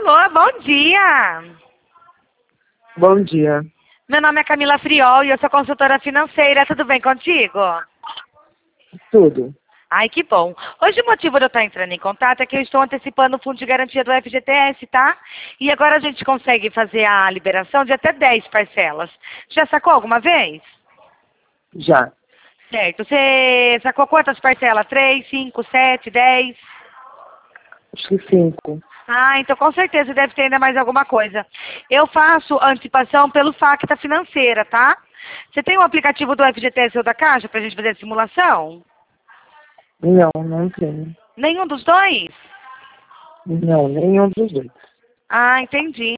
Alô, bom dia. Bom dia. Meu nome é Camila Friol e eu sou consultora financeira. Tudo bem contigo? Tudo. Ai, que bom. Hoje o motivo de eu estar entrando em contato é que eu estou antecipando o fundo de garantia do FGTS, tá? E agora a gente consegue fazer a liberação de até 10 parcelas. Já sacou alguma vez? Já. Certo. Você sacou quantas parcelas? 3, 5, 7, 10? Acho que 5. Ah, então com certeza deve ter ainda mais alguma coisa. Eu faço antecipação pelo Facta Financeira, tá? Você tem o aplicativo do FGTS ou da Caixa pra gente fazer a simulação? Não, não tenho. Nenhum dos dois? Não, nenhum dos dois. Ah, entendi.